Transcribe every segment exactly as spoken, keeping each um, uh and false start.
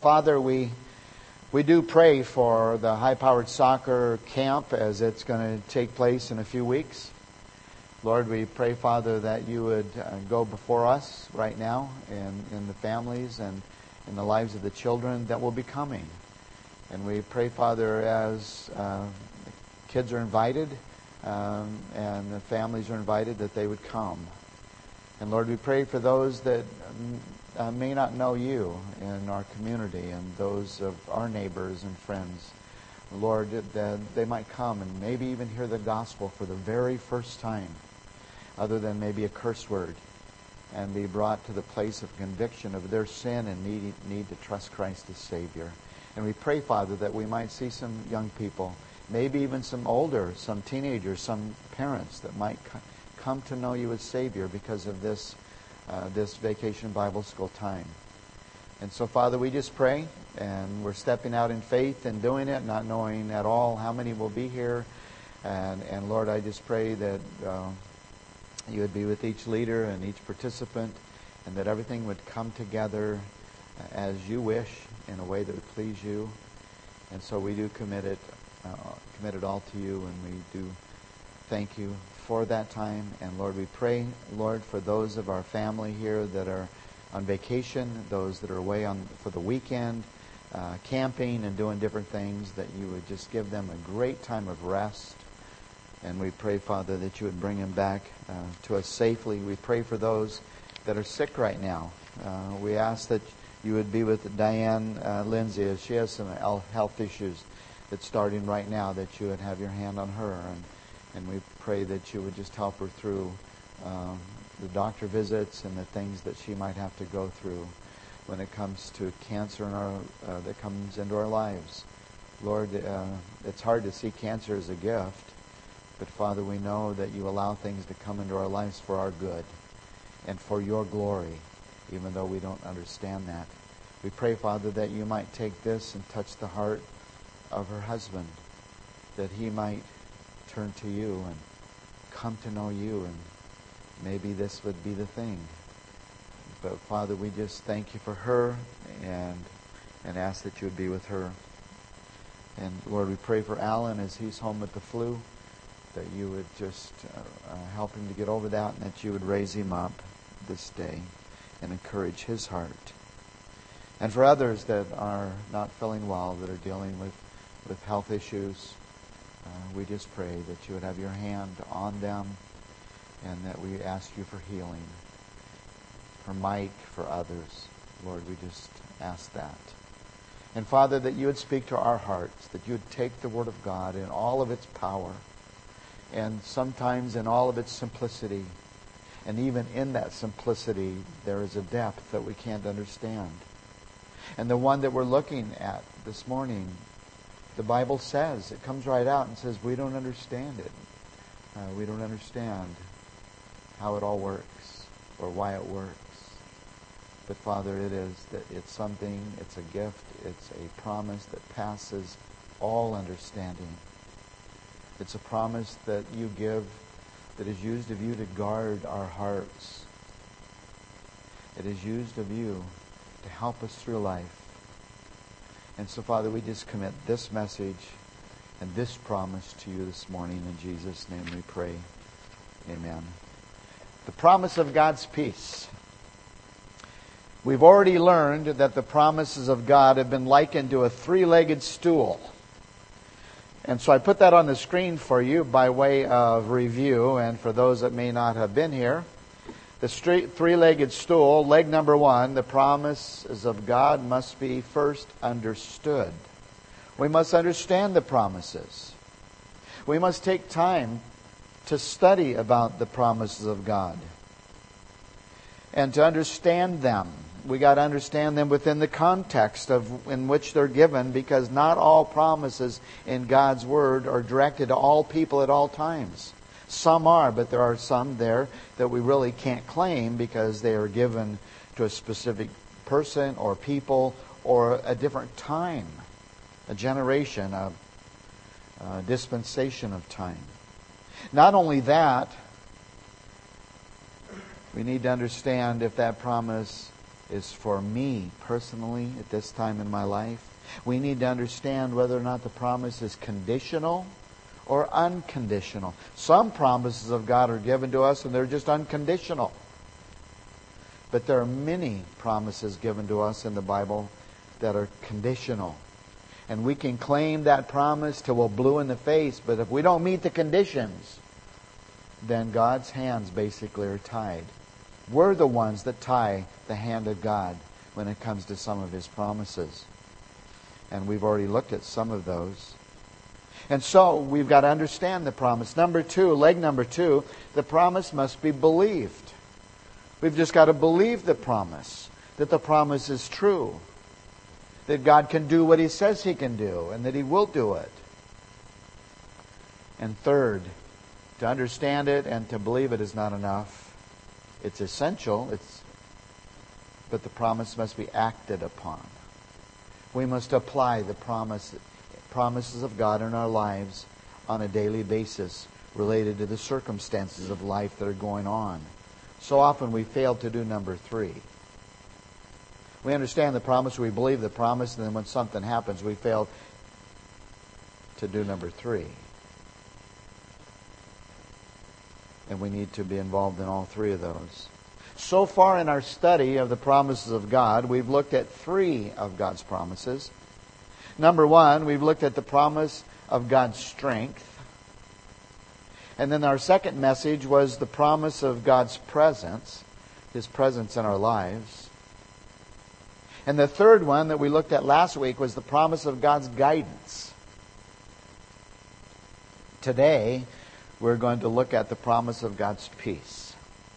Father, we we do pray for the high-powered soccer camp as it's going to take place in a few weeks. Lord, we pray, Father, that you would uh, go before us right now in, in the families and in the lives of the children that will be coming. And we pray, Father, as uh, kids are invited um, and the families are invited, that they would come. And Lord, we pray for those that uh, may not know you in our community and those of our neighbors and friends. Lord, that they might come and maybe even hear the gospel for the very first time, other than maybe a curse word, and be brought to the place of conviction of their sin and need, need to trust Christ as Savior. And we pray, Father, that we might see some young people, maybe even some older, some teenagers, some parents that might come to know you as Savior because of this, uh, this Vacation Bible School time. And so, Father, we just pray, and we're stepping out in faith and doing it, not knowing at all how many will be here. And, and Lord, I just pray that uh, you would be with each leader and each participant, and that everything would come together as you wish in a way that would please you. And so we do commit it, uh, commit it all to you, and we do thank you for that time. And Lord, we pray, Lord, for those of our family here that are on vacation, those that are away on for the weekend, uh, camping and doing different things, that you would just give them a great time of rest. And we pray, Father, that you would bring them back uh, to us safely. We pray for those that are sick right now. Uh, we ask that you would be with Diane uh, Lindsay as she has some health issues that's starting right now, that you would have your hand on her. And, and we pray that you would just help her through um, the doctor visits and the things that she might have to go through when it comes to cancer in our, uh, that comes into our lives. Lord, uh, it's hard to see cancer as a gift. But Father, we know that you allow things to come into our lives for our good and for your glory, even though we don't understand that. We pray, Father, that you might take this and touch the heart of her husband, that he might turn to you and come to know you, and maybe this would be the thing. But Father, we just thank you for her and and ask that you would be with her. And Lord, we pray for Alan as he's home with the flu, that you would just uh, uh, help him to get over that, and that you would raise him up this day and encourage his heart. And for others that are not feeling well, that are dealing with, with health issues, uh, we just pray that you would have your hand on them, and that we ask you for healing. For Mike, for others, Lord, we just ask that. And Father, that you would speak to our hearts, that you would take the Word of God in all of its power, and sometimes in all of its simplicity. And even in that simplicity, there is a depth that we can't understand. And the one that we're looking at this morning, the Bible says, it comes right out and says, we don't understand it. Uh, we don't understand how it all works or why it works. But Father, it is that it's something, it's a gift, it's a promise that passes all understanding. It's a promise that you give that is used of you to guard our hearts. It is used of you to help us through life. And so, Father, we just commit this message and this promise to you this morning. In Jesus' name we pray. Amen. The promise of God's peace. We've already learned that the promises of God have been likened to a three-legged stool. And so I put that on the screen for you by way of review, and for those that may not have been here. The three-legged stool, leg number one, the promises of God must be first understood. We must understand the promises. We must take time to study about the promises of God and to understand them. We got to understand them within the context of in which they're given, because not all promises in God's Word are directed to all people at all times. Some are, but there are some there that we really can't claim because they are given to a specific person or people or a different time, a generation, a, a dispensation of time. Not only that, we need to understand if that promise is for me personally at this time in my life. We need to understand whether or not the promise is conditional or unconditional. Some promises of God are given to us and they're just unconditional. But there are many promises given to us in the Bible that are conditional. And we can claim that promise till we're blue in the face, but if we don't meet the conditions, then God's hands basically are tied. We're the ones that tie the hand of God when it comes to some of His promises. And we've already looked at some of those. And so we've got to understand the promise. Number two, leg number two, the promise must be believed. We've just got to believe the promise, that the promise is true, that God can do what He says He can do, and that He will do it. And third, to understand it and to believe it is not enough. It's essential, it's, but the promise must be acted upon. We must apply the promise, promises of God in our lives on a daily basis related to the circumstances of life that are going on. So often we fail to do number three. We understand the promise, we believe the promise, and then when something happens, we fail to do number three. And we need to be involved in all three of those. So far in our study of the promises of God, we've looked at three of God's promises. Number one, we've looked at the promise of God's strength. And then our second message was the promise of God's presence, His presence in our lives. And the third one that we looked at last week was the promise of God's guidance. Today, we're going to look at the promise of God's peace.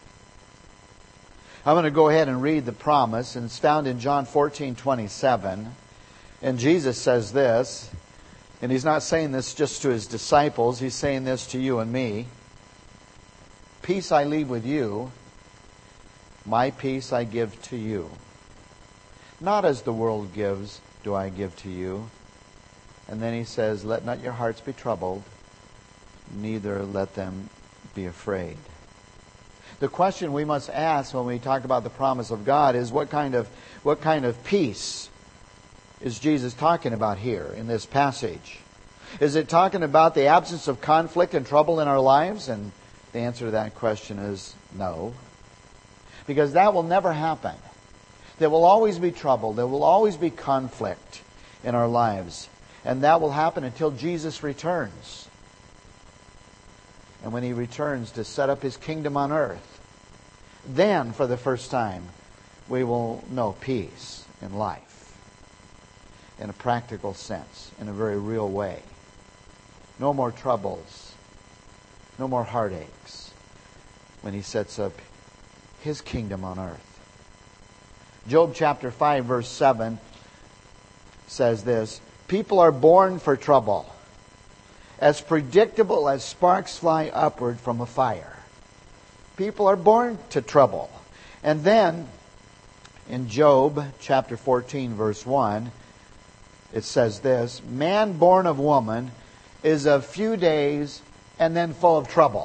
I'm going to go ahead and read the promise, and it's found in John fourteen twenty-seven. And Jesus says this, and He's not saying this just to His disciples, He's saying this to you and me. Peace I leave with you, my peace I give to you. Not as the world gives do I give to you. And then He says, let not your hearts be troubled, neither let them be afraid. The question we must ask when we talk about the promise of God is what kind of what kind of peace is Jesus talking about here in this passage? Is it talking about the absence of conflict and trouble in our lives? And the answer to that question is no. Because that will never happen. There will always be trouble. There will always be conflict in our lives. And that will happen until Jesus returns. And when He returns to set up His kingdom on earth, then for the first time we will know peace in life. In a practical sense, in a very real way. No more troubles. No more heartaches when He sets up His kingdom on earth. Job chapter five verse seven says this, people are born for trouble, as predictable as sparks fly upward from a fire. People are born to trouble. And then in Job chapter fourteen verse one, it says this, man born of woman is of few days and then full of trouble.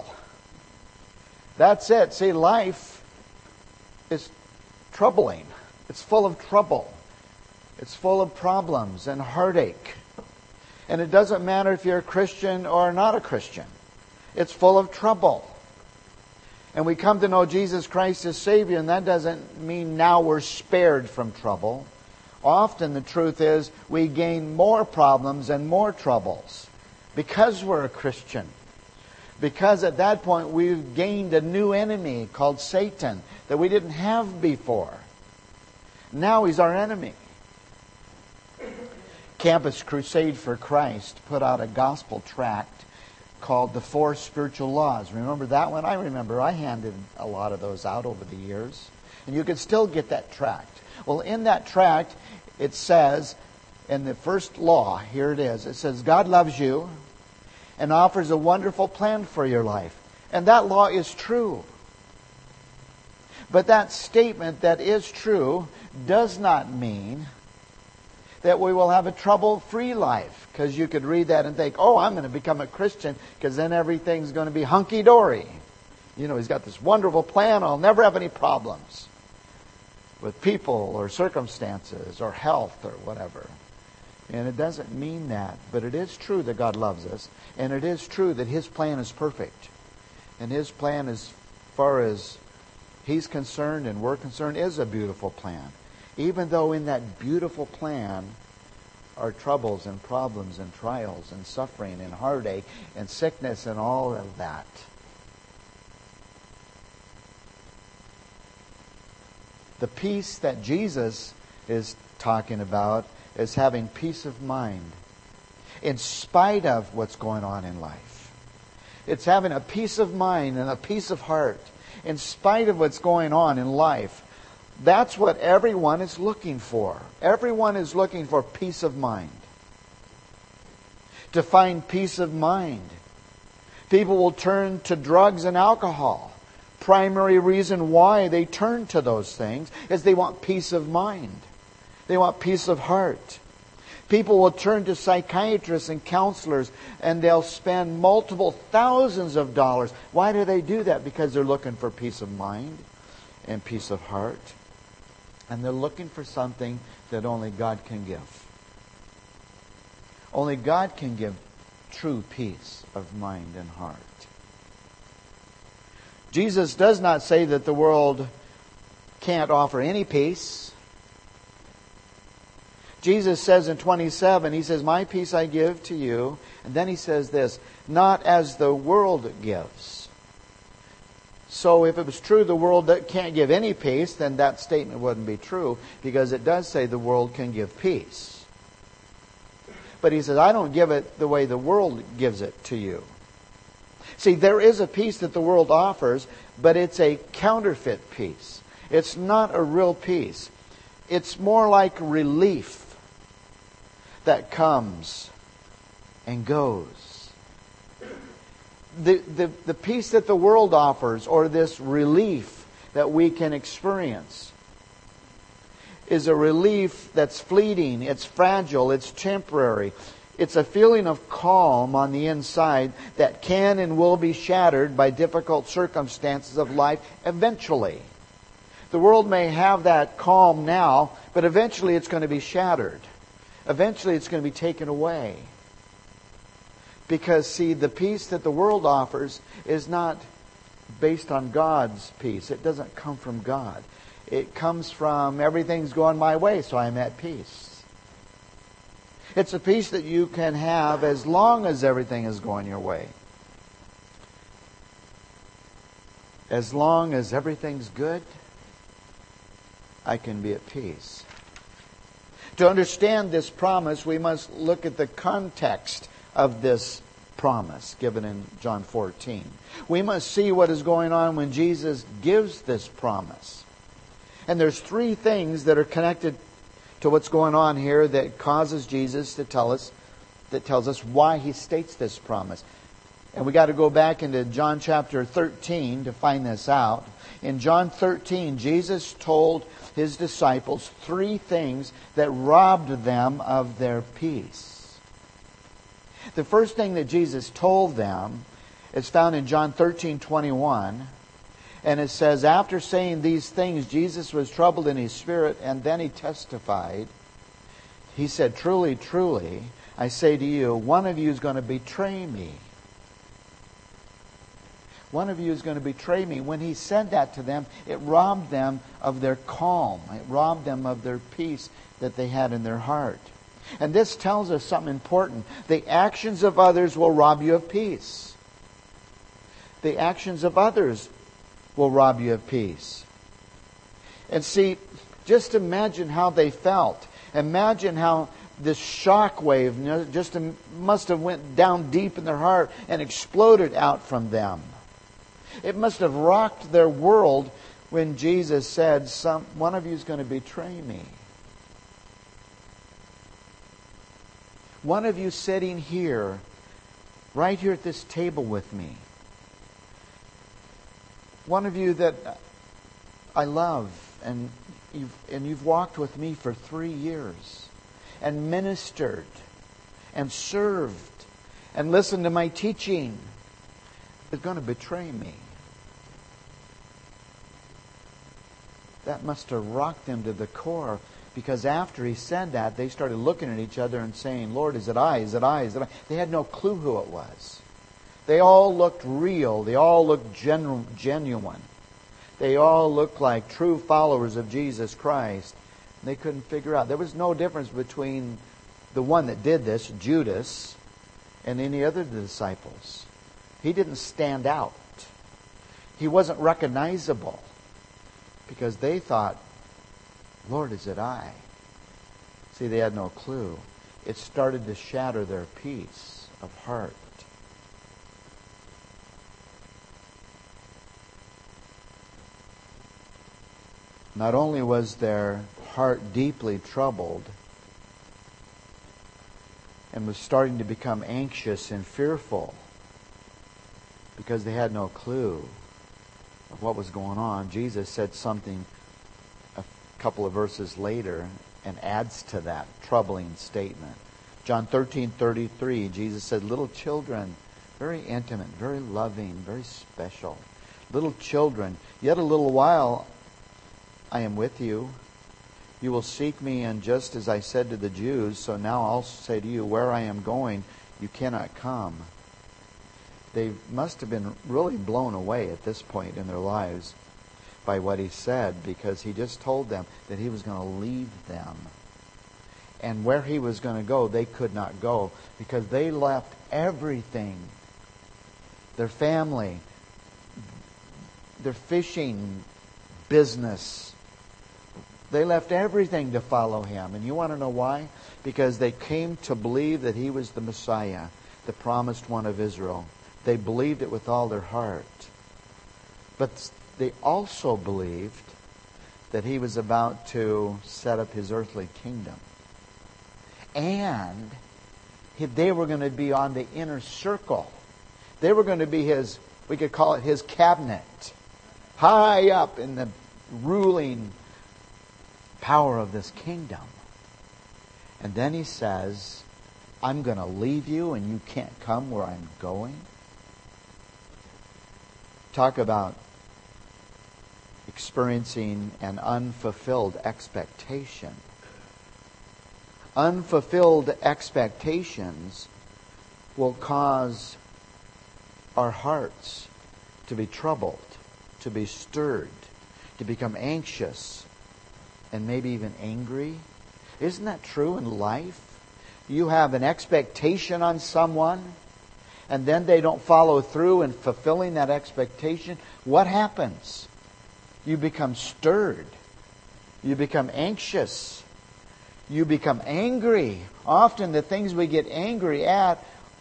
That's it. See, life is troubling. It's full of trouble. It's full of problems and heartache. And it doesn't matter if you're a Christian or not a Christian. It's full of trouble. And we come to know Jesus Christ as Savior, and that doesn't mean now we're spared from trouble. Often the truth is we gain more problems and more troubles because we're a Christian. Because at that point we've gained a new enemy called Satan that we didn't have before. Now he's our enemy. Campus Crusade for Christ put out a gospel tract called The Four Spiritual Laws. Remember that one? I remember. I handed a lot of those out over the years. And you can still get that tract. Well, in that tract, it says, in the first law, here it is, it says, God loves you and offers a wonderful plan for your life. And that law is true. But that statement that is true does not mean that we will have a trouble-free life. Because you could read that and think, oh, I'm going to become a Christian because then everything's going to be hunky-dory. You know, He's got this wonderful plan. I'll never have any problems. with people or circumstances or health or whatever. And it doesn't mean that, but it is true that God loves us, and it is true that His plan is perfect. And His plan, as far as He's concerned and we're concerned, is a beautiful plan. Even though in that beautiful plan are troubles and problems and trials and suffering and heartache and sickness and all of that. The peace that Jesus is talking about is having peace of mind in spite of what's going on in life. It's having a peace of mind and a peace of heart in spite of what's going on in life. That's what everyone is looking for. Everyone is looking for peace of mind. To find peace of mind, people will turn to drugs and alcohol. Primary reason why they turn to those things is they want peace of mind. They want peace of heart. People will turn to psychiatrists and counselors and they'll spend multiple thousands of dollars. Why do they do that? Because they're looking for peace of mind and peace of heart. And they're looking for something that only God can give. Only God can give true peace of mind and heart. Jesus does not say that the world can't offer any peace. Jesus says in twenty-seven, He says, "My peace I give to you." And then He says this, "Not as the world gives." So if it was true the world can't give any peace, then that statement wouldn't be true, because it does say the world can give peace. But He says, I don't give it the way the world gives it to you. See, there is a peace that the world offers, but it's a counterfeit peace. It's not a real peace. It's more like relief that comes and goes. The, the, the peace that the world offers, or this relief that we can experience, is a relief that's fleeting, it's fragile, it's temporary. It's a feeling of calm on the inside that can and will be shattered by difficult circumstances of life eventually. The world may have that calm now, but eventually it's going to be shattered. Eventually it's going to be taken away. Because, see, the peace that the world offers is not based on God's peace. It doesn't come from God. It comes from everything's going my way, so I'm at peace. It's a peace that you can have as long as everything is going your way. As long as everything's good, I can be at peace. To understand this promise, we must look at the context of this promise given in John fourteen. We must see what is going on when Jesus gives this promise. And there's three things that are connected to what's going on here that causes Jesus to tell us, that tells us why He states this promise. And we got to go back into John chapter thirteen to find this out. In John thirteen, Jesus told His disciples three things that robbed them of their peace. The first thing that Jesus told them is found in John thirteen twenty-one. And it says, after saying these things, Jesus was troubled in His spirit, and then He testified. He said, "Truly, truly, I say to you, one of you is going to betray me." One of you is going to betray me. When He said that to them, it robbed them of their calm. It robbed them of their peace that they had in their heart. And this tells us something important. The actions of others will rob you of peace. The actions of others will rob you of peace. And see, just imagine how they felt. Imagine how this shock wave just must have went down deep in their heart and exploded out from them. It must have rocked their world when Jesus said, Some, one of you is going to betray me. One of you sitting here, right here at this table with me. One of you that I love, and you've, and you've walked with me for three years and ministered and served and listened to my teaching, is going to betray me. that must have rocked them to the core, because after he said that, they started looking at each other and saying, Lord, is it I? Is it I? Is it I? They had no clue who it was. They all looked real. They all looked genu- genuine. They all looked like true followers of Jesus Christ. And they couldn't figure out. There was no difference between the one that did this, Judas, and any other of the disciples. He didn't stand out. He wasn't recognizable, because they thought, Lord, is it I? See, they had no clue. It started to shatter their peace of heart. Not only was their heart deeply troubled and was starting to become anxious and fearful because they had no clue of what was going on, Jesus said something a couple of verses later and adds to that troubling statement. John thirteen thirty-three, Jesus said, little children, very intimate, very loving, very special. Little children, yet a little while I am with you. You will seek me, and just as I said to the Jews, so now I'll say to you, where I am going, you cannot come. They must have been really blown away at this point in their lives by what he said, because he just told them that he was going to leave them. And where he was going to go, they could not go, because they left everything. Their family, their fishing business. They left everything to follow him. And you want to know why? Because they came to believe that he was the Messiah, the promised one of Israel. They believed it with all their heart. But they also believed that he was about to set up his earthly kingdom. And they were going to be on the inner circle. They were going to be his, we could call it his cabinet, high up in the ruling power of this kingdom. And then he says, I'm going to leave you and you can't come where I'm going. Talk about experiencing an unfulfilled expectation. Unfulfilled expectations will cause our hearts to be troubled, to be stirred, to become anxious, and maybe even angry. Isn't that true in life? You have an expectation on someone, and then they don't follow through in fulfilling that expectation. What happens? You become stirred. You become anxious. You become angry. Often the things we get angry at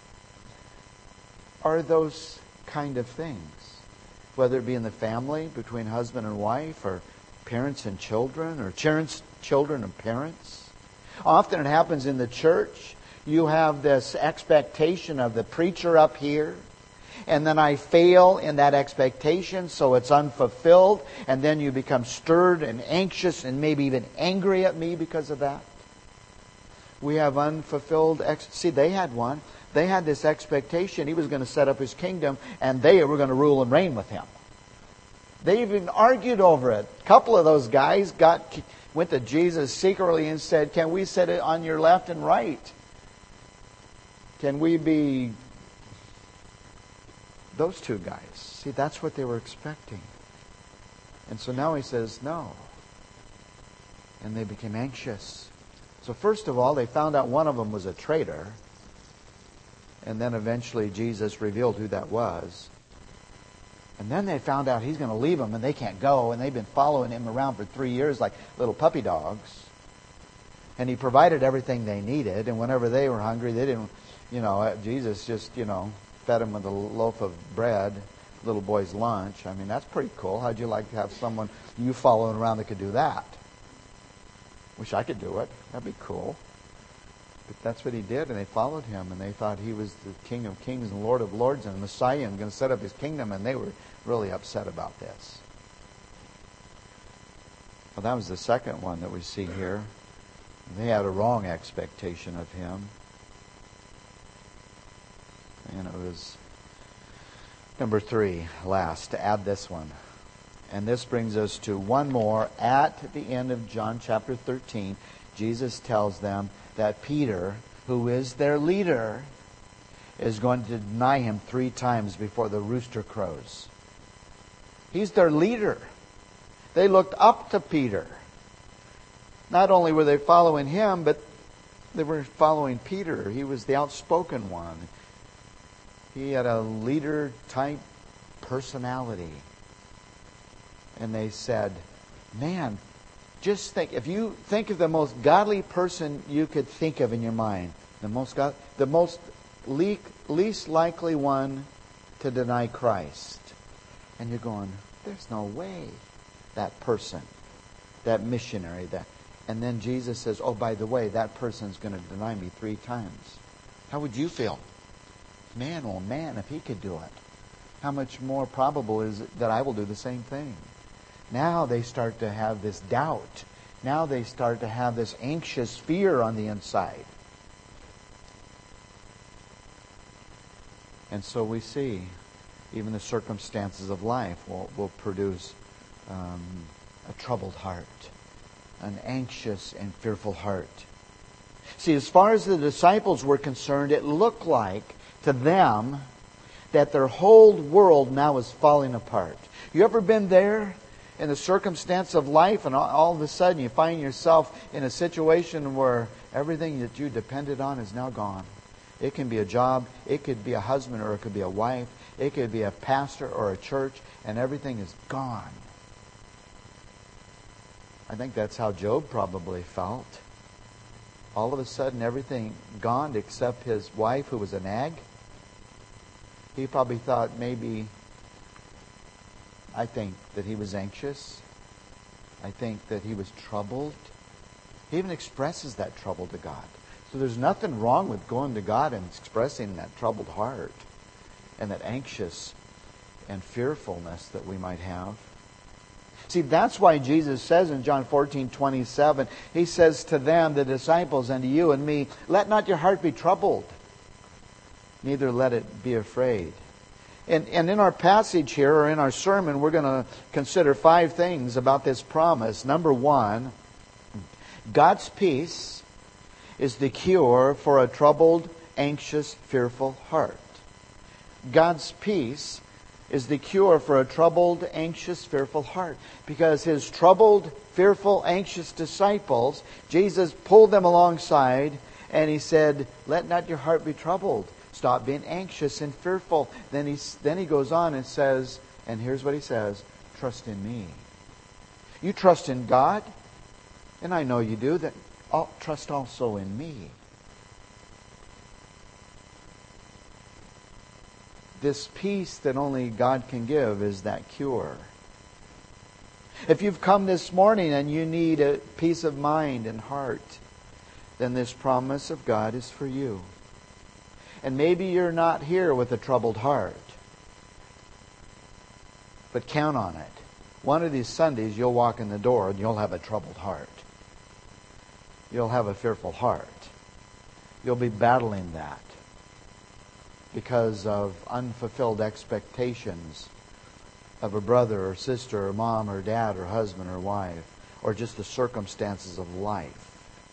are those kind of things. Whether it be in the family, between husband and wife, or parents and children, or parents, children and parents. Often it happens in the church. You have this expectation of the preacher up here, and then I fail in that expectation, so it's unfulfilled, and then you become stirred and anxious and maybe even angry at me because of that. We have unfulfilled... Ex- See, they had one. They had this expectation he was going to set up his kingdom, and they were going to rule and reign with him. They even argued over it. A couple of those guys got went to Jesus secretly and said, can we sit it on your left and right? Can we be those two guys? See, that's what they were expecting. And so now he says, no. And they became anxious. So first of all, they found out one of them was a traitor. And then eventually Jesus revealed who that was. And then they found out he's going to leave them and they can't go. And they've been following him around for three years like little puppy dogs. And he provided everything they needed. And whenever they were hungry, they didn't, you know, Jesus just, you know, fed them with a loaf of bread, little boy's lunch. I mean, that's pretty cool. How'd you like to have someone you following around that could do that? Wish I could do it. That'd be cool. But that's what he did, and they followed him, and they thought he was the King of Kings and Lord of Lords and Messiah and going to set up his kingdom, and they were really upset about this. Well, that was the second one that we see here. They had a wrong expectation of him. And it was number three, last, to add this one. And this brings us to one more. At the end of John chapter thirteen, Jesus tells them that Peter, who is their leader, is going to deny him three times before the rooster crows. He's their leader. They looked up to Peter. Not only were they following him, but they were following Peter. He was the outspoken one. He had a leader-type personality. And they said, man, just think, if you think of the most godly person you could think of in your mind, the most God, the most le- least likely one to deny Christ. And you're going, there's no way that person, that missionary, that... And then Jesus says, oh, by the way, that person's going to deny me three times. How would you feel? Man, oh man, if he could do it, how much more probable is it that I will do the same thing? Now they start to have this doubt. Now they start to have this anxious fear on the inside. And so we see even the circumstances of life will, will produce um, a troubled heart, an anxious and fearful heart. See, as far as the disciples were concerned, it looked like to them that their whole world now is falling apart. You ever been there in the circumstance of life and all, all of a sudden you find yourself in a situation where everything that you depended on is now gone? It can be a job, it could be a husband or it could be a wife, it could be a pastor or a church, and everything is gone. I think that's how Job probably felt. All of a sudden everything gone except his wife, who was a nag. He probably thought maybe, I think that he was anxious. I think that he was troubled. He even expresses that trouble to God. So there's nothing wrong with going to God and expressing that troubled heart and that anxious and fearfulness that we might have. See, that's why Jesus says in John fourteen twenty-seven, He says to them, the disciples, and to you and me, let not your heart be troubled, neither let it be afraid. And, and in our passage here, or in our sermon, we're going to consider five things about this promise. Number one, God's peace is the cure for a troubled, anxious, fearful heart. God's peace is the cure for a troubled, anxious, fearful heart. Because His troubled, fearful, anxious disciples, Jesus pulled them alongside and He said, let not your heart be troubled. Stop being anxious and fearful. Then he, then he goes on and says, and here's what He says, trust in me. You trust in God, and I know you do, that I'll trust also in me. This peace that only God can give is that cure. If you've come this morning and you need a peace of mind and heart, then this promise of God is for you. And maybe you're not here with a troubled heart, but count on it. One of these Sundays you'll walk in the door and you'll have a troubled heart. You'll have a fearful heart. You'll be battling that because of unfulfilled expectations of a brother or sister or mom or dad or husband or wife, or just the circumstances of life.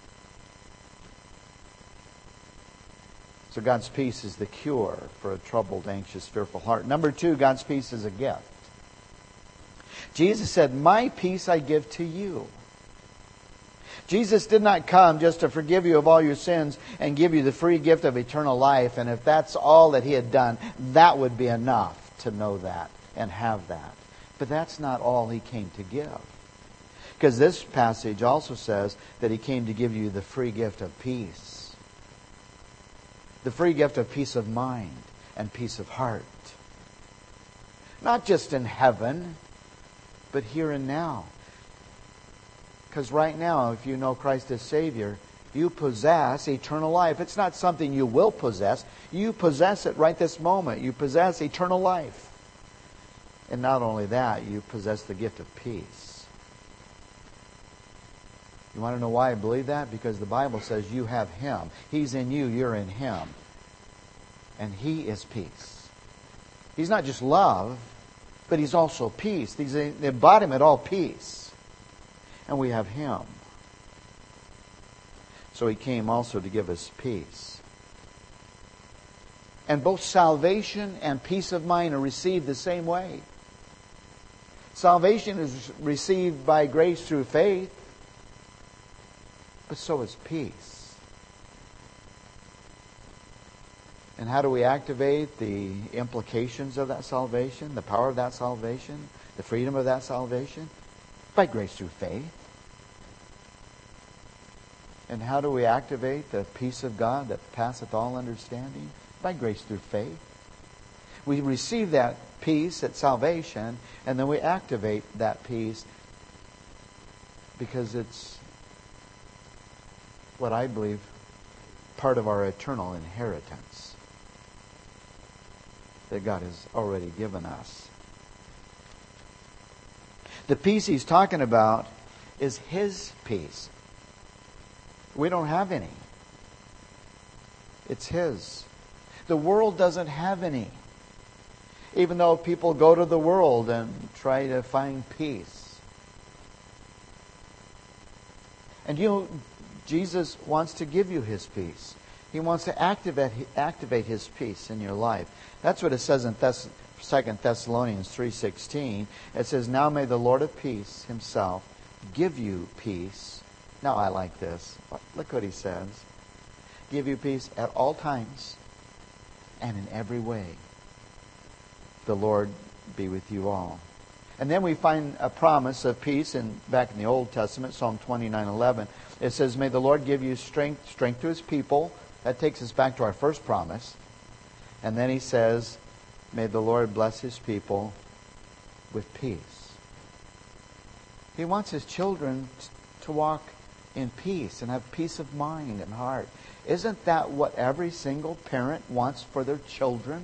So God's peace is the cure for a troubled, anxious, fearful heart. Number two, God's peace is a gift. Jesus said, my peace I give to you. Jesus did not come just to forgive you of all your sins and give you the free gift of eternal life. And if that's all that He had done, that would be enough to know that and have that. But that's not all He came to give. Because this passage also says that He came to give you the free gift of peace. The free gift of peace of mind and peace of heart. Not just in heaven, but here and now. Because right now, if you know Christ as Savior, you possess eternal life. It's not something you will possess. You possess it right this moment. You possess eternal life. And not only that, you possess the gift of peace. You want to know why I believe that? Because the Bible says you have Him. He's in you, you're in Him. And He is peace. He's not just love, but He's also peace. He's the embodiment of all peace. And we have Him. So He came also to give us peace. And both salvation and peace of mind are received the same way. Salvation is received by grace through faith, but so is peace. And how do we activate the implications of that salvation, the power of that salvation, the freedom of that salvation? By grace through faith. And how do we activate the peace of God that passeth all understanding? By grace through faith. We receive that peace at salvation, and then we activate that peace because it's what I believe part of our eternal inheritance that God has already given us. The peace He's talking about is His peace. We don't have any. It's His. The world doesn't have any. Even though people go to the world and try to find peace. And you know, Jesus wants to give you His peace. He wants to activate activate His peace in your life. That's what it says in Thess- Second Thessalonians three sixteen. It says, "Now may the Lord of peace Himself give you peace." Now I like this. Look what He says. Give you peace at all times and in every way. The Lord be with you all. And then we find a promise of peace in back in the Old Testament, Psalm twenty-nine eleven. It says, "May the Lord give you strength, strength to His people." That takes us back to our first promise. And then He says, "May the Lord bless His people with peace." He wants His children to walk in peace and have peace of mind and heart. Isn't that what every single parent wants for their children?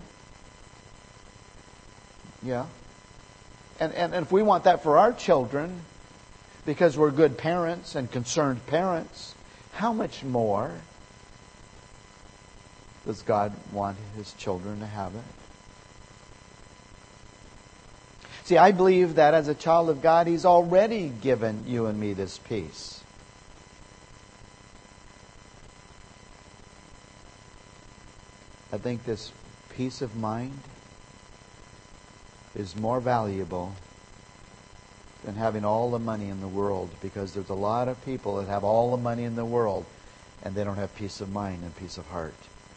Yeah. And, and, and if we want that for our children, because we're good parents and concerned parents, how much more does God want His children to have it? See, I believe that as a child of God, He's already given you and me this peace. I think this peace of mind is more valuable than having all the money in the world, because there's a lot of people that have all the money in the world and they don't have peace of mind and peace of heart.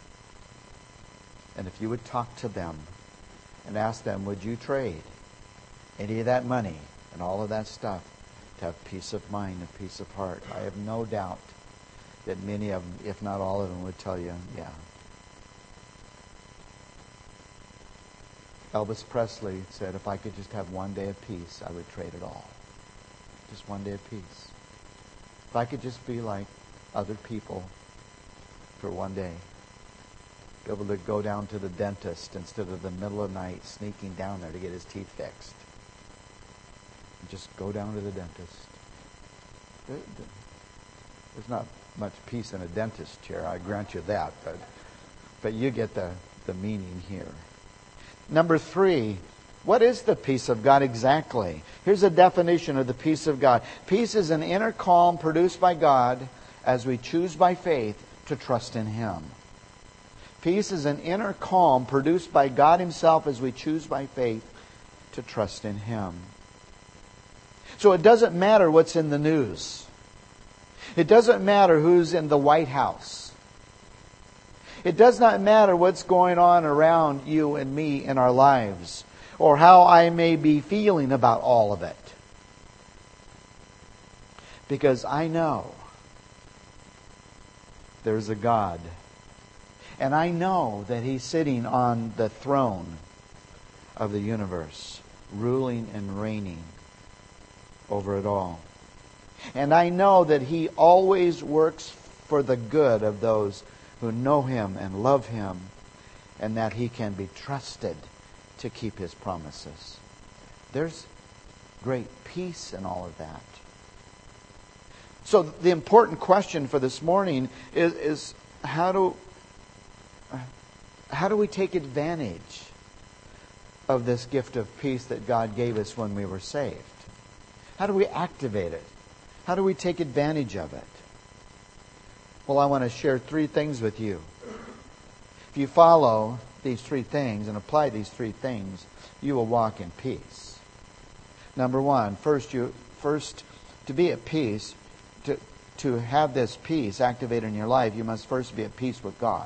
And if you would talk to them and ask them, would you trade any of that money and all of that stuff to have peace of mind and peace of heart? I have no doubt that many of them, if not all of them, would tell you, yeah. Elvis Presley said, if I could just have one day of peace, I would trade it all. Just one day of peace. If I could just be like other people for one day. Be able to go down to the dentist instead of the middle of the night sneaking down there to get his teeth fixed. And just go down to the dentist. There's not much peace in a dentist chair, I grant you that, but but you get the, the meaning here. Number three, what is the peace of God exactly? Here's a definition of the peace of God. Peace is an inner calm produced by God as we choose by faith to trust in Him. Peace is an inner calm produced by God Himself as we choose by faith to trust in Him. So it doesn't matter what's in the news. It doesn't matter who's in the White House. It does not matter what's going on around you and me in our lives, or how I may be feeling about all of it. Because I know there's a God. And I know that He's sitting on the throne of the universe, ruling and reigning over it all. And I know that He always works for the good of those who know Him and love Him, and that He can be trusted to keep His promises. There's great peace in all of that. So the important question for this morning is, is how do how do we take advantage of this gift of peace that God gave us when we were saved? How do we activate it? How do we take advantage of it? Well, I want to share three things with you. If you follow these three things and apply these three things, you will walk in peace. Number one, first, you first to be at peace, to, to have this peace activated in your life, you must first be at peace with God.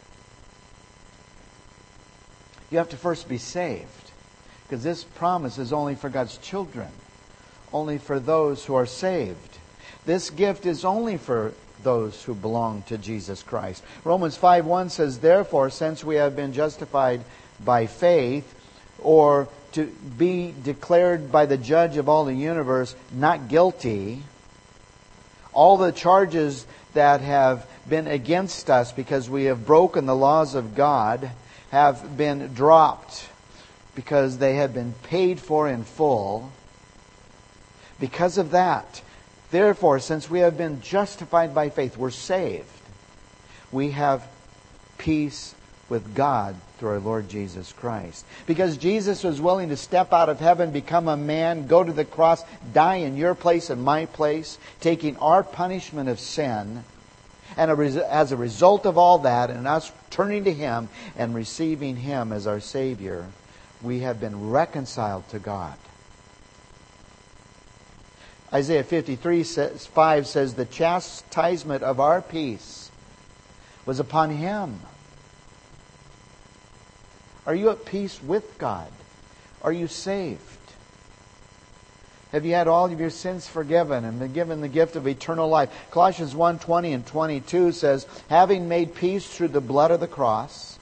You have to first be saved, because this promise is only for God's children, only for those who are saved. This gift is only for those who belong to Jesus Christ. Romans five one says, therefore, since we have been justified by faith, or to be declared by the judge of all the universe not guilty, all the charges that have been against us because we have broken the laws of God have been dropped because they have been paid for in full. Because of that, therefore, since we have been justified by faith, we're saved, we have peace with God through our Lord Jesus Christ. Because Jesus was willing to step out of heaven, become a man, go to the cross, die in your place and my place, taking our punishment of sin. And as a result of all that, and us turning to Him and receiving Him as our Savior, we have been reconciled to God. Isaiah fifty-three five says, the chastisement of our peace was upon Him. Are you at peace with God? Are you saved? Have you had all of your sins forgiven and been given the gift of eternal life? Colossians one twenty and twenty-two says, having made peace through the blood of the cross,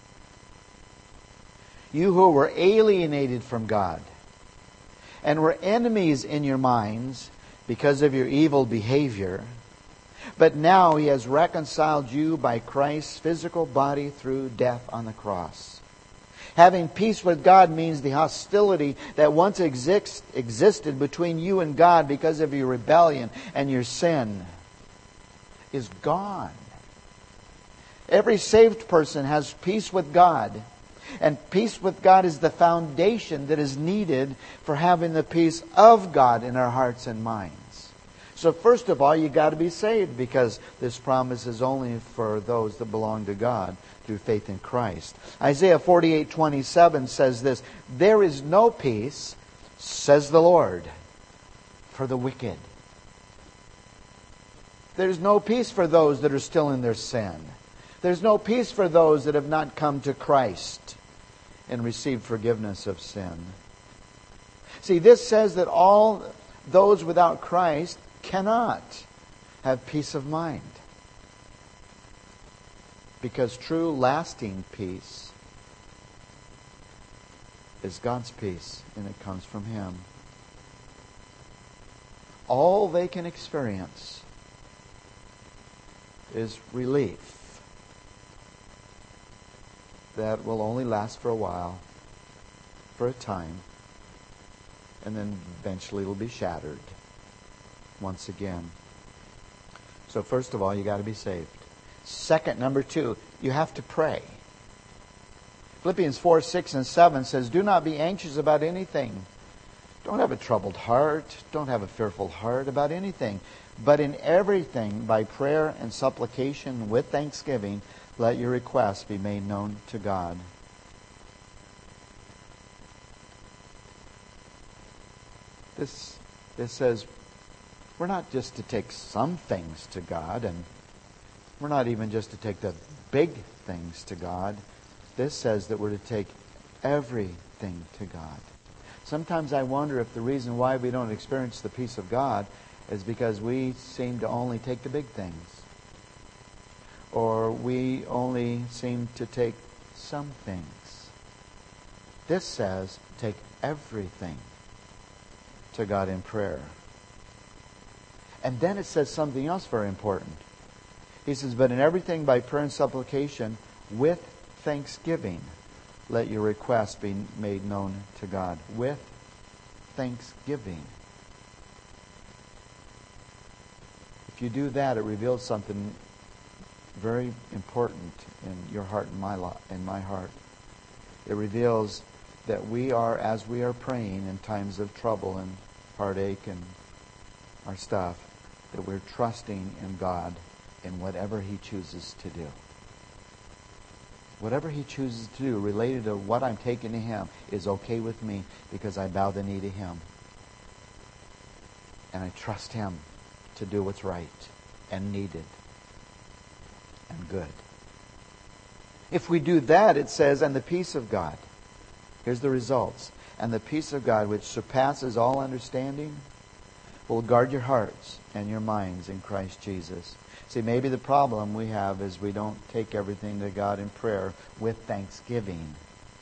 you who were alienated from God and were enemies in your minds because of your evil behavior, but now He has reconciled you by Christ's physical body through death on the cross. Having peace with God means the hostility that once exist, existed between you and God because of your rebellion and your sin is gone. Every saved person has peace with God. And peace with God is the foundation that is needed for having the peace of God in our hearts and minds. So first of all, you got to be saved, because this promise is only for those that belong to God through faith in Christ. Isaiah forty-eight twenty-seven says this, there is no peace, says the Lord, for the wicked. There's no peace for those that are still in their sin. There's no peace for those that have not come to Christ and received forgiveness of sin. See, this says that all those without Christ cannot have peace of mind. Because true, lasting peace is God's peace, and it comes from Him. All they can experience is relief that will only last for a while, for a time, and then eventually it'll be shattered once again. So first of all, you got to be saved. Second, number two, you have to pray. Philippians four, six, and seven says, do not be anxious about anything. Don't have a troubled heart. Don't have a fearful heart about anything. But in everything, by prayer and supplication with thanksgiving, let your requests be made known to God. This, this says we're not just to take some things to God, and we're not even just to take the big things to God. This says that we're to take everything to God. Sometimes I wonder if the reason why we don't experience the peace of God is because we seem to only take the big things. Or we only seem to take some things. This says, take everything to God in prayer. And then it says something else very important. He says, but in everything by prayer and supplication with thanksgiving, let your requests be made known to God. With thanksgiving. If you do that, it reveals something very important in your heart and my lo- in my heart. It reveals that we are, as we are praying in times of trouble and heartache and our stuff, that we're trusting in God in whatever He chooses to do. Whatever He chooses to do related to what I'm taking to Him is okay with me because I bow the knee to Him. And I trust Him to do what's right and needed and good. If we do that, it says, and the peace of God. Here's the results. And the peace of God, which surpasses all understanding, will guard your hearts and your minds in Christ Jesus. See, maybe the problem we have is we don't take everything to God in prayer with thanksgiving.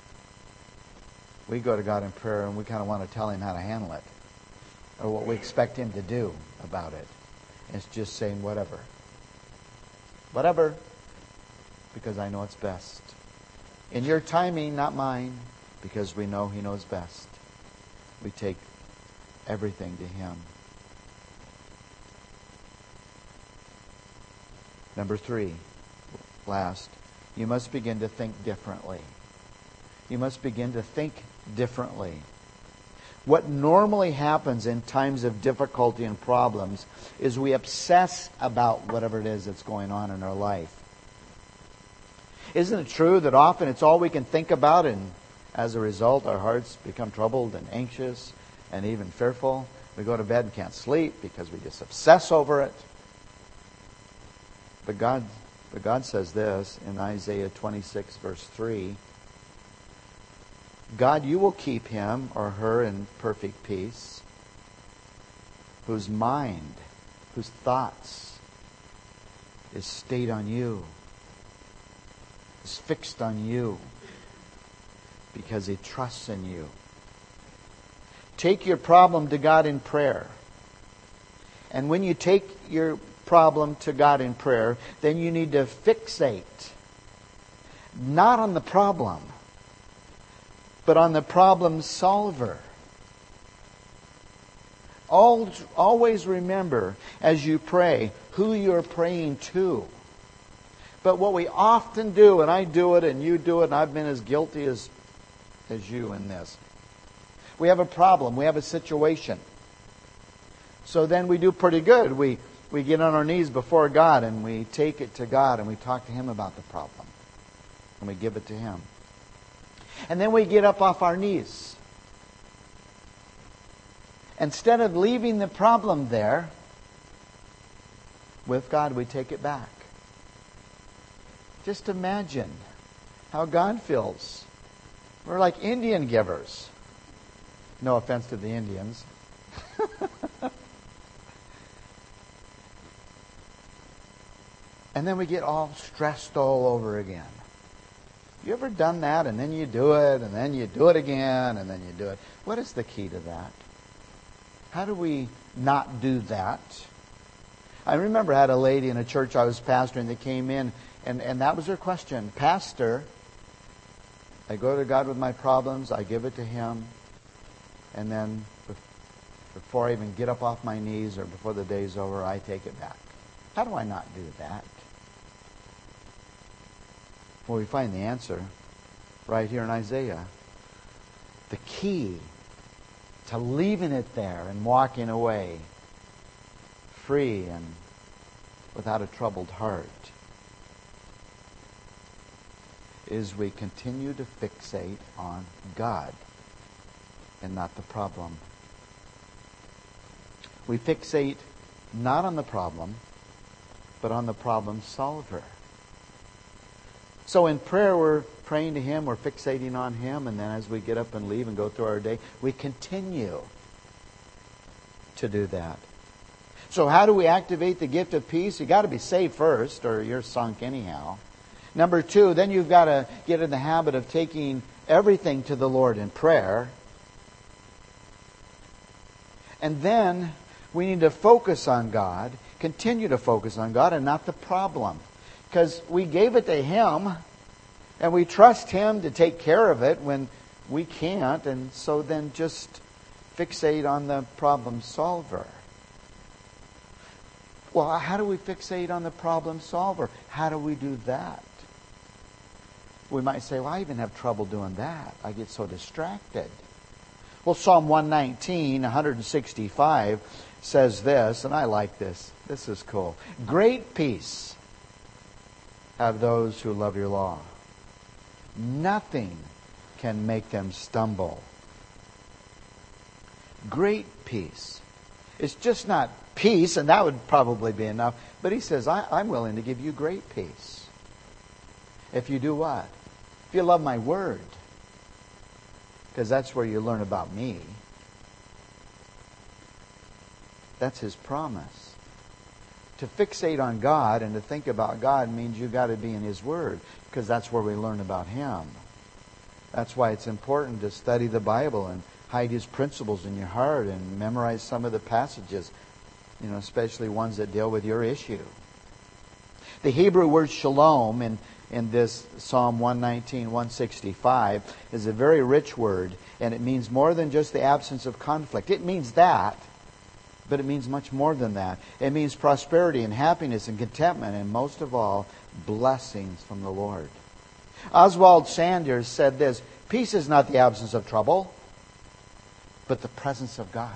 We go to God in prayer and we kind of want to tell Him how to handle it, or what we expect Him to do about it. And it's just saying whatever. Whatever. Because I know it's best. In your timing, not mine, because we know He knows best. We take everything to Him. Number three, last, you must begin to think differently. You must begin to think differently. What normally happens in times of difficulty and problems is we obsess about whatever it is that's going on in our life. Isn't it true that often it's all we can think about, and as a result our hearts become troubled and anxious and even fearful? We go to bed and can't sleep because we just obsess over it. But God, but God says this in Isaiah twenty-six, verse three. God, you will keep him or her in perfect peace, whose mind, whose thoughts is stayed on you, is fixed on you, because he trusts in you. Take your problem to God in prayer. And when you take your problem to God in prayer, then you need to fixate not on the problem, but on the problem solver. Always remember as you pray who you're praying to. But what we often do, and I do it and you do it, and I've been as guilty as, as you in this. We have a problem, we have a situation. So then we do pretty good. We we get on our knees before God and we take it to God and we talk to Him about the problem. And we give it to Him. And then we get up off our knees. Instead of leaving the problem there, with God we take it back. Just imagine how God feels. We're like Indian givers. No offense to the Indians. And then we get all stressed all over again. You ever done that? And then you do it, and then you do it again, and then you do it. What is the key to that? How do we not do that? I remember I had a lady in a church I was pastoring that came in, and, and that was her question. Pastor, I go to God with my problems, I give it to Him, and then before I even get up off my knees or before the day's over, I take it back. How do I not do that? Well, we find the answer right here in Isaiah. The key to leaving it there and walking away free and without a troubled heart is we continue to fixate on God and not the problem. We fixate not on the problem, but on the problem solver. So in prayer, we're praying to Him, we're fixating on Him, and then as we get up and leave and go through our day, we continue to do that. So how do we activate the gift of peace? You've got to be saved first, or you're sunk anyhow. Number two, then you've got to get in the habit of taking everything to the Lord in prayer. And then we need to focus on God, continue to focus on God and not the problem. Because we gave it to Him, and we trust Him to take care of it when we can't, and so then just fixate on the problem solver. Well, how do we fixate on the problem solver? How do we do that? We might say, well, I even have trouble doing that. I get so distracted. Well, Psalm one nineteen, one sixty-five says this, and I like this. This is cool. Great peace have those who love your law. Nothing can make them stumble. Great peace. It's just not peace, and that would probably be enough. But he says, I, I'm willing to give you great peace. If you do what? If you love my word. Because that's where you learn about me. That's His promise. To fixate on God and to think about God means you've got to be in His Word, because that's where we learn about Him. That's why it's important to study the Bible and hide His principles in your heart and memorize some of the passages, you know, especially ones that deal with your issue. The Hebrew word shalom in, in this Psalm one nineteen, one sixty-five is a very rich word, and it means more than just the absence of conflict. It means that, but it means much more than that. It means prosperity and happiness and contentment, and most of all, blessings from the Lord. Oswald Sanders said this, peace is not the absence of trouble, but the presence of God.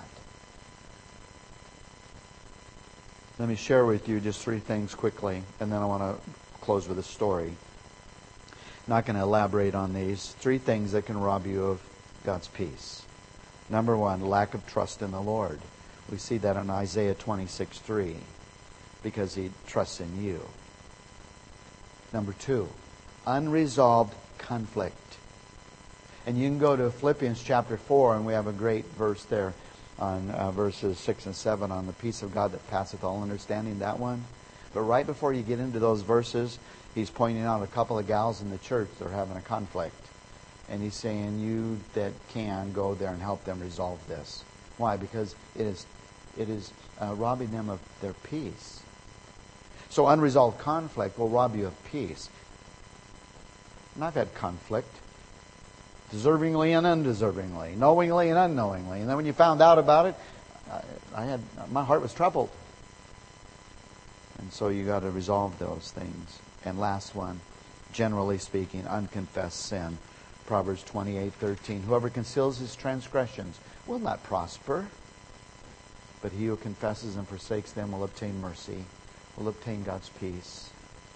Let me share with you just three things quickly, and then I want to close with a story. Not going to elaborate on these. Three things that can rob you of God's peace. Number one, lack of trust in the Lord. We see that in Isaiah twenty-six three, because He trusts in you. Number two, unresolved conflict. And you can go to Philippians chapter four, and we have a great verse there on uh, verses six and seven on the peace of God that passeth all understanding, that one. But right before you get into those verses, he's pointing out a couple of gals in the church that are having a conflict. And he's saying, you that can, go there and help them resolve this. Why? Because it is it is uh, robbing them of their peace. So unresolved conflict will rob you of peace. And I've had conflict, deservingly and undeservingly, knowingly and unknowingly. And then when you found out about it, I, I had my heart was troubled. And so you got to resolve those things. And last one, generally speaking, unconfessed sin. Proverbs twenty-eight thirteen. Whoever conceals his transgressions will not prosper, but he who confesses and forsakes them will obtain mercy, will obtain God's peace.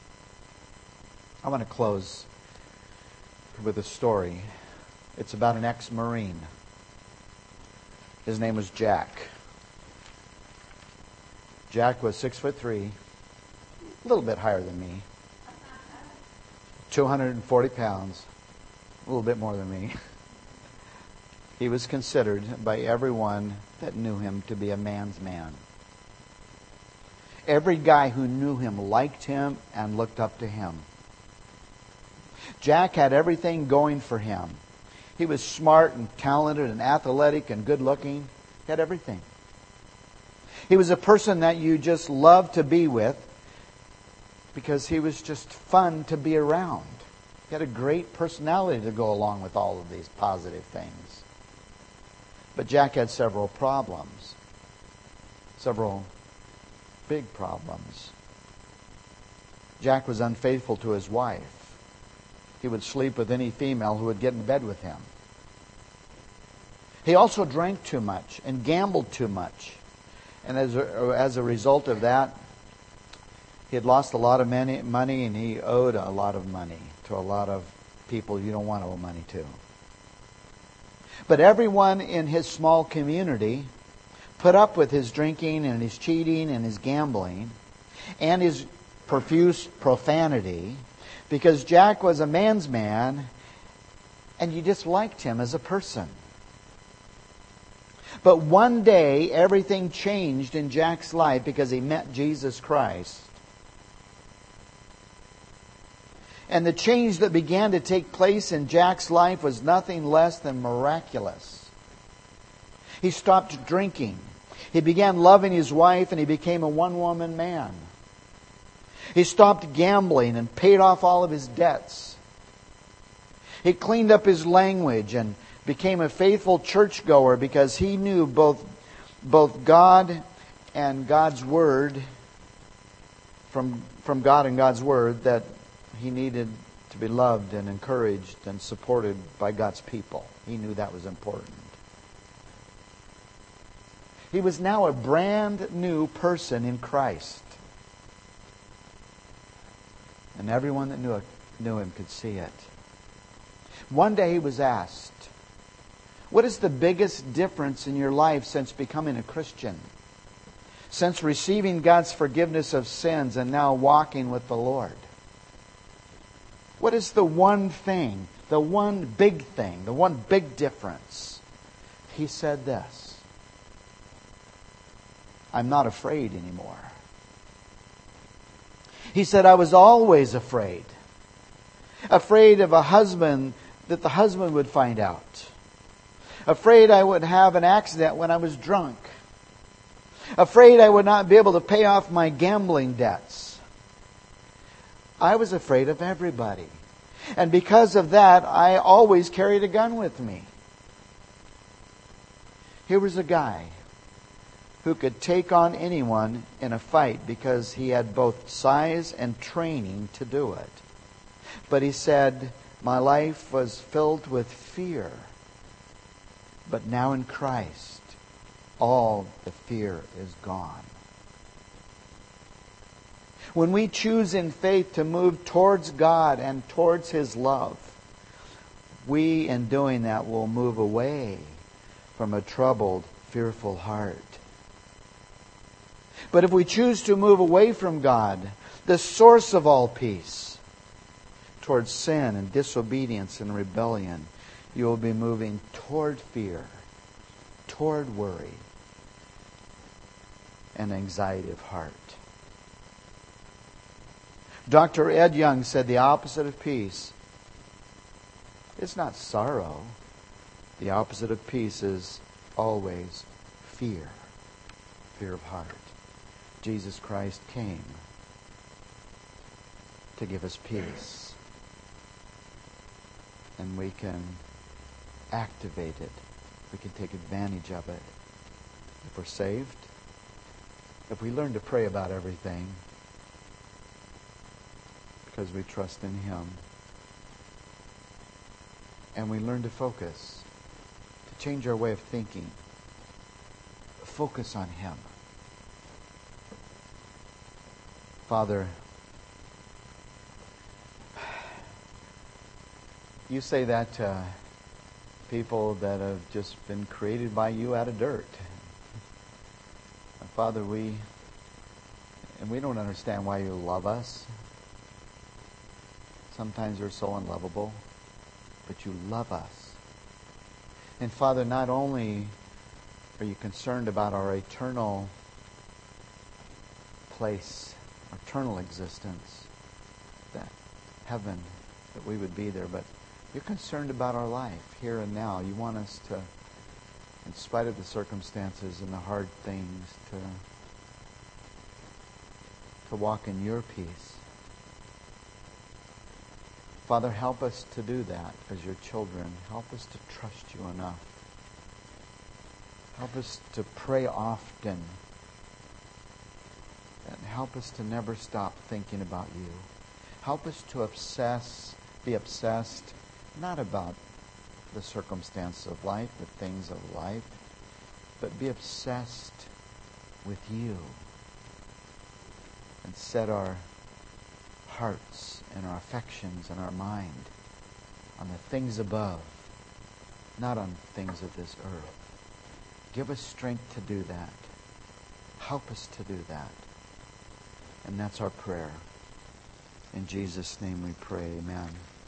I want to close with a story. It's about an ex-Marine. His name was Jack. Jack was six foot three, a little bit higher than me, two hundred forty pounds, a little bit more than me. He was considered by everyone that knew him to be a man's man. Every guy who knew him liked him and looked up to him. Jack had everything going for him. He was smart and talented and athletic and good looking. He had everything. He was a person that you just loved to be with because he was just fun to be around. He had a great personality to go along with all of these positive things. But Jack had several problems. Several big problems. Jack was unfaithful to his wife. He would sleep with any female who would get in bed with him. He also drank too much and gambled too much. And as a, as a result of that, he had lost a lot of money, money and he owed a lot of money to a lot of people you don't want to owe money to. But everyone in his small community put up with his drinking and his cheating and his gambling and his profuse profanity because Jack was a man's man and you just liked him as a person. But one day, everything changed in Jack's life because he met Jesus Christ. And the change that began to take place in Jack's life was nothing less than miraculous. He stopped drinking. He began loving his wife and he became a one-woman man. He stopped gambling and paid off all of his debts. He cleaned up his language and became a faithful churchgoer because he knew both, both God and God's Word, from, from God and God's Word, that he needed to be loved and encouraged and supported by God's people. He knew that was important. He was now a brand new person in Christ. And everyone that knew it, knew him could see it. One day he was asked, "What is the biggest difference in your life since becoming a Christian? Since receiving God's forgiveness of sins and now walking with the Lord? What is the one thing, the one big thing, the one big difference?" He said this: "I'm not afraid anymore." He said, "I was always afraid. Afraid of a husband, that the husband would find out. Afraid I would have an accident when I was drunk. Afraid I would not be able to pay off my gambling debts. I was afraid of everybody. And because of that, I always carried a gun with me." Here was a guy who could take on anyone in a fight because he had both size and training to do it. But he said, "My life was filled with fear. But now in Christ, all the fear is gone." When we choose in faith to move towards God and towards His love, we, in doing that, will move away from a troubled, fearful heart. But if we choose to move away from God, the source of all peace, towards sin and disobedience and rebellion, you will be moving toward fear, toward worry, and anxiety of heart. Doctor Ed Young said the opposite of peace is not sorrow. The opposite of peace is always fear, fear of heart. Jesus Christ came to give us peace. And we can activate it. We can take advantage of it. If we're saved, if we learn to pray about everything because we trust in Him, and we learn to focus, to change our way of thinking, focus on Him. Father, you say that to people that have just been created by you out of dirt. Father, we and we don't understand why you love us. Sometimes we're so unlovable, but you love us. And Father, not only are you concerned about our eternal place, our eternal existence, that heaven, that we would be there, but you're concerned about our life here and now. You want us to, in spite of the circumstances and the hard things, to, to walk in your peace. Father, help us to do that as your children. Help us to trust you enough. Help us to pray often. And help us to never stop thinking about you. Help us to obsess, be obsessed, not about the circumstances of life, the things of life, but be obsessed with you. And set our hearts and our affections and our mind on the things above, not on things of this earth. Give us strength to do that. Help us to do that. And that's our prayer. In Jesus' name we pray, amen.